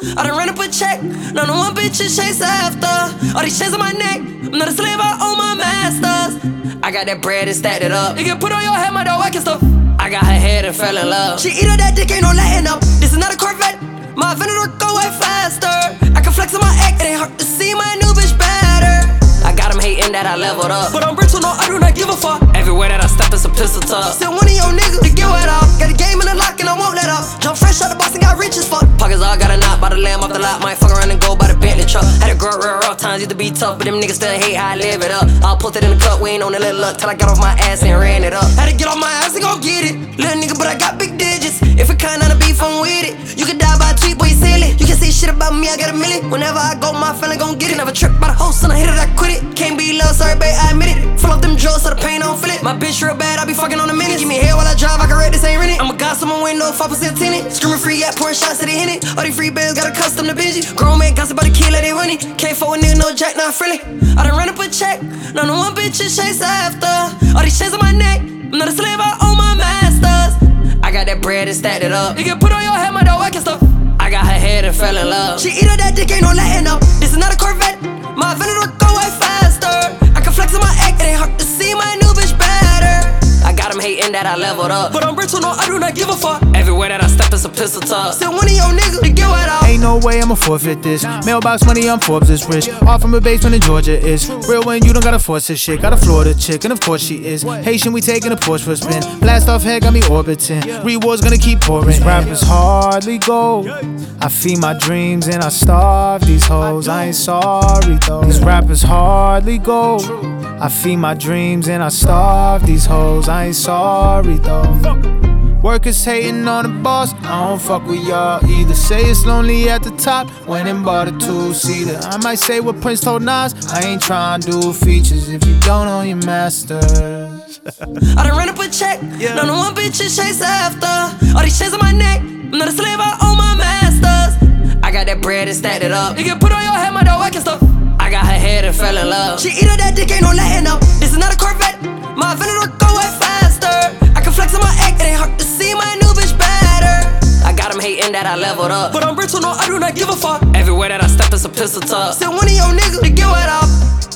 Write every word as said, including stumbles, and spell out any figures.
I done ran up a check, none of one bitch is chase after. All these chains on my neck, I'm not a slave, I own my masters. I got that bread and stacked it up. You can put on your head, my dog whacking stuff. I got her head and fell in love. She eat her that dick, ain't no letting up. This is not a Corvette, my Venator go way faster. I can flex on my ex, it ain't hard to see my new bitch better. I got him hating that I leveled up, but I'm brittle, no, I do not give a fuck. Everywhere that I step, it's a pistol tuck. Still one of your niggas to get wet off. Got a game in the lock and I won't let up. Jump fresh out the box and got rich as fuck. Pockets all got a knot, by the lamb off the lot. Might fuck around and go by the Bentley truck. Had to grow up real rough, times used to be tough, but them niggas still hate how I live it up. I'll put it in the cup, we ain't on the little luck, till I got off my ass and ran it up. Had to get off my ass and go get it. Little nigga, but I got big digits. If it kind of beef, I'm with it. You can die by a tweet, boy, you silly. You can say shit about me, I got a million. Whenever I go, my feeling gon' get it. Never trip by the host, and I hit it, I quit it. Can't be love, sorry, babe, I admit it. Full up them drugs, so the pain don't feel it. My bitch real bad, I be fucking on a minute. Give me hair while I drive, I can rate this ain't rented. I'ma got someone window, five percent tinted. Screaming free, yeah, pouring shots to the in it. All these free bands got a custom to binge it. Grown man gossip about the kid, let it run it. Can't fuck with nigga, no jack, not friendly. I done run up a check, none of one bitch is chase after. All these chains on my neck, I'm not a slave, I own my masters. I got that bread and stacked it up. You can put on your head, my dog whacking stuff. I got her head and fell in love. She eat her that dick, ain't no letting up. This is not a Corvette, my Venator go way faster. I can flex on my ex, it ain't hard to see my new bitch better. I got him hating that I leveled up, but I'm brittle, no, I do not give a fuck. Everywhere that I step, it's a pistol tuck. Still one of your niggas to get wet off. Ain't no way I'ma forfeit this. Mailbox money, I'm Forbes is rich. Off from a basement in Georgia is real when you don't gotta force this shit. Got a Florida chick, and of course she is Haitian, we taking a Porsche for a spin. Blast off head, got me orbiting. Rewards gonna keep pouring. These rappers hardly gold. I feed my dreams and I starve these hoes. I ain't sorry though. These rappers hardly gold. I feed my dreams and I starve these hoes. I ain't sorry though. Workers hating on the boss, I don't fuck with y'all either. Say it's lonely at the top, went and bought a two-seater. I might say what Prince told Nas, I ain't tryna do features if you don't own your masters. I done ran up a check, yeah. None of one bitch is chase after. All these chains on my neck, I'm not a slave, I own my masters. I got that bread and stacked it up. You can put on your head, my dog whacking stuff. I got her head and fell in love. She eat her that dick, ain't no letting up. This is not a Corvette, my Venator go way faster. I can flex on my ex, it ain't hard to see my new bitch better. I got him hating that I leveled up, but I'm brittle, no, I do not give a fuck. Everywhere that I step, it's a pistol tuck. Still one of your niggas to get wet off.